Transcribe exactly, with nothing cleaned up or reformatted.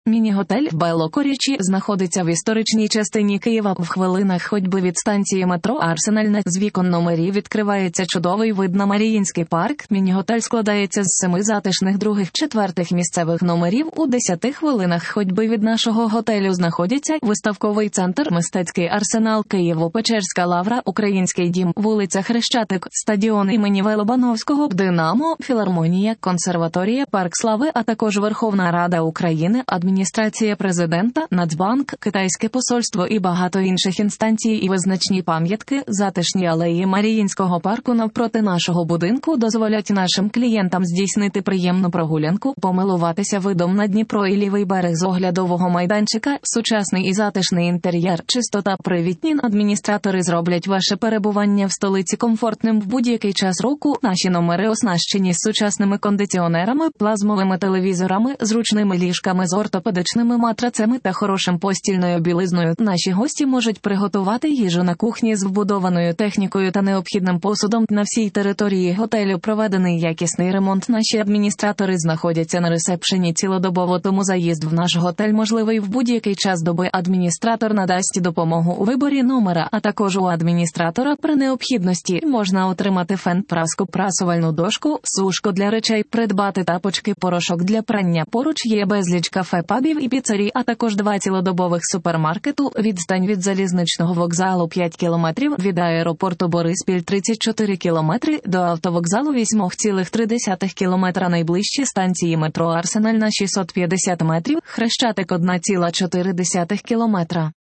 Міні-готель «Белокорічі» знаходиться в історичній частині Києва в хвилинах ходьби від станції метро «Арсенальна». З вікон номерів відкривається чудовий вид на Маріїнський парк. Міні-готель складається з семи затишних других, четвертих місцевих номерів. У десяти хвилинах ходьби від нашого готелю знаходяться виставковий центр, мистецький арсенал, Києво-Печерська лавра, Український дім, вулиця Хрещатик, стадіон імені В. Лобановського, Динамо, філармонія, консерваторія, парк слави, а також Верховна Рада України, адміністрація президента, Нацбанк, китайське посольство і багато інших інстанцій і визначні пам'ятки. Затишні алеї Маріїнського парку навпроти нашого будинку дозволять нашим клієнтам здійснити приємну прогулянку, помилуватися видом на Дніпро і лівий берег з оглядового майданчика, сучасний і затишний інтер'єр, чистота, привітні адміністратори зроблять ваше перебування в столиці комфортним в будь-який час року. Наші номери оснащені сучасними кондиціонерами, плазмовими телевізорами, зручними ліжками з ортопедичними матрацами та хорошим постільною білизною. Наші гості можуть приготувати їжу на кухні з вбудованою технікою та необхідним посудом. На всій території готелю проведений якісний ремонт. Наші адміністратори знаходяться на ресепшені цілодобово, тому заїзд в наш готель можливий в будь-який час доби. Адміністратор надасть допомогу у виборі номера, а також у адміністратора при необхідності можна отримати фен, праску, прасувальну дошку, сушку для речей, придбати тапочки, порошок для прання. Поруч є безліч кафе, пабів і піцерій, а також два цілодобових супермаркету. Відстань від залізничного вокзалу п'ять кілометрів, від аеропорту Бориспіль тридцять чотири кілометри, до автовокзалу вісім цілих три десятих кілометра. Найближчі станції метро Арсенальна шістсот п'ятдесят метрів, Хрещатик один цілих чотири десятих кілометра.